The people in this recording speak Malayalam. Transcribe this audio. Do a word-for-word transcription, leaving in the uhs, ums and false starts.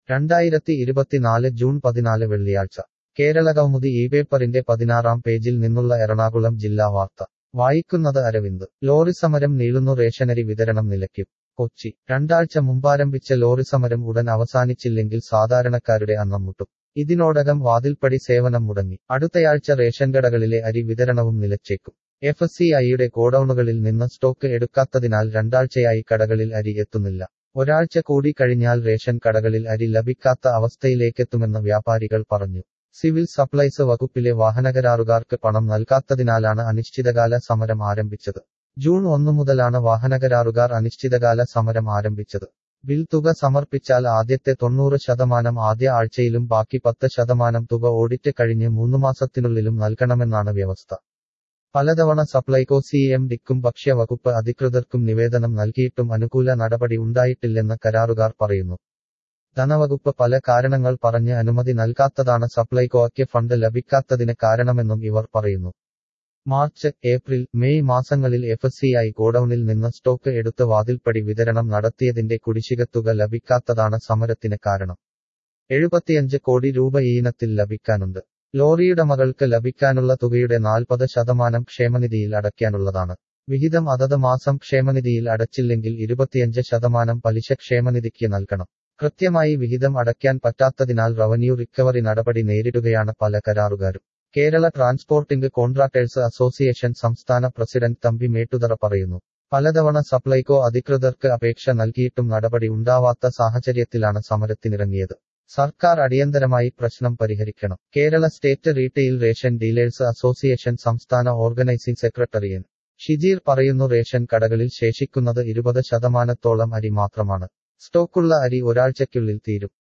രണ്ടായിരത്തി ഇരുപത്തിനാല് ജൂൺ പതിനാല് വെള്ളിയാഴ്ച കേരളകൗമുദി ഈ പേപ്പറിന്റെ പതിനാറാം പേജിൽ നിന്നുള്ള എറണാകുളം ജില്ലാ വാർത്ത വായിക്കുന്നത് അരവിന്ദ് ലോറിസമരം നീളുന്നു റേഷനരി വിതരണം നിലയ്ക്കും കൊച്ചി രണ്ടാഴ്ച മുമ്പാരംഭിച്ച ലോറിസമരം ഉടൻ അവസാനിച്ചില്ലെങ്കിൽ സാധാരണക്കാരുടെ അന്നം മുട്ടും ഇതിനോടകം വാതിൽപ്പടി സേവനം മുടങ്ങി അടുത്തയാഴ്ച റേഷൻ കടകളിലെ അരി വിതരണവും നിലച്ചേക്കും എഫ് സി ഐയുടെ ഗോഡൌണുകളിൽ നിന്ന് സ്റ്റോക്ക് എടുക്കാത്തതിനാൽ രണ്ടാഴ്ചയായി കടകളിൽ അരി എത്തുന്നില്ല ഒരാഴ്ച കൂടി കഴിഞ്ഞാൽ റേഷൻ കടകളിൽ അരി ലഭിക്കാത്ത അവസ്ഥയിലേക്കെത്തുമെന്ന് വ്യാപാരികൾ പറഞ്ഞു സിവിൽ സപ്ലൈസ് വകുപ്പിലെ വാഹനകരാറുകാർക്ക് പണം നൽകാത്തതിനാലാണ് അനിശ്ചിതകാല സമരം ആരംഭിച്ചത് ജൂൺ ഒന്ന് മുതലാണ് വാഹനകരാറുകാർ അനിശ്ചിതകാല സമരം ആരംഭിച്ചത് ബിൽ തുക സമർപ്പിച്ചാൽ ആദ്യത്തെ തൊണ്ണൂറ് ശതമാനം ആദ്യ ആഴ്ചയിലും ബാക്കി പത്ത് ശതമാനം തുക ഓഡിറ്റ് കഴിഞ്ഞ് മൂന്നു മാസത്തിനുള്ളിലും നൽകണമെന്നാണ് വ്യവസ്ഥ പലതവണ സപ്ലൈകോ സി എം ഡിക്കും ഭക്ഷ്യവകുപ്പ് അധികൃതർക്കും നിവേദനം നൽകിയിട്ടും അനുകൂല നടപടി ഉണ്ടായിട്ടില്ലെന്ന് കരാറുകാർ പറയുന്നു ധനവകുപ്പ് പല കാരണങ്ങൾ പറഞ്ഞ് അനുമതി നൽകാത്തതാണ് സപ്ലൈകോയ്ക്ക് ഫണ്ട് ലഭിക്കാത്തതിന് കാരണമെന്നും ഇവർ പറയുന്നു മാർച്ച് ഏപ്രിൽ മെയ് മാസങ്ങളിൽ എഫ് സി ഐ ഗോഡൌണിൽ നിന്ന് സ്റ്റോക്ക് എടുത്ത് വാതിൽപ്പടി വിതരണം നടത്തിയതിന്റെ കുടിശ്ശികത്തുക ലഭിക്കാത്തതാണ് സമരത്തിന് കാരണം എഴുപത്തിയഞ്ച് കോടി രൂപ ഈ ഇനത്തിൽ ലഭിക്കാനുണ്ട് ലോറിയുടമകൾക്ക് ലഭിക്കാനുള്ള തുകയുടെ നാൽപ്പത് ശതമാനം ക്ഷേമനിധിയിൽ അടയ്ക്കാനുള്ളതാണ് വിഹിതം അതത് മാസം ക്ഷേമനിധിയിൽ അടച്ചില്ലെങ്കിൽ ഇരുപത്തിയഞ്ച് ശതമാനം പലിശ ക്ഷേമനിധിക്ക് നൽകണം കൃത്യമായി വിഹിതം അടയ്ക്കാൻ പറ്റാത്തതിനാൽ റവന്യൂ റിക്കവറി നടപടി നേരിടുകയാണ് പല കരാറുകാരും കേരള ട്രാൻസ്പോർട്ടിംഗ് കോൺട്രാക്ടേഴ്സ് അസോസിയേഷൻ സംസ്ഥാന പ്രസിഡന്റ് തമ്പി മേട്ടുതറ പറയുന്നു പലതവണ സപ്ലൈകോ അധികൃതർക്ക് അപേക്ഷ നൽകിയിട്ടും നടപടി ഉണ്ടാവാത്ത സാഹചര്യത്തിലാണ് സമരത്തിനിറങ്ങിയത് സർക്കാർ അടിയന്തരമായി പ്രശ്നം പരിഹരിക്കണം Kerala state retail ration dealers association സംസ്ഥാന ഓർഗനൈസിംഗ് സെക്രട്ടറി എൻ ഷിജീർ പറയുന്നു റേഷൻ കടകളിൽ ശേഷിക്കുന്നത് ഇരുപത് ശതമാനത്തോളം അരി മാത്രമാണ് സ്റ്റോക്കുള്ള അരി ഒരാഴ്ചയ്ക്കുള്ളിൽ തീരും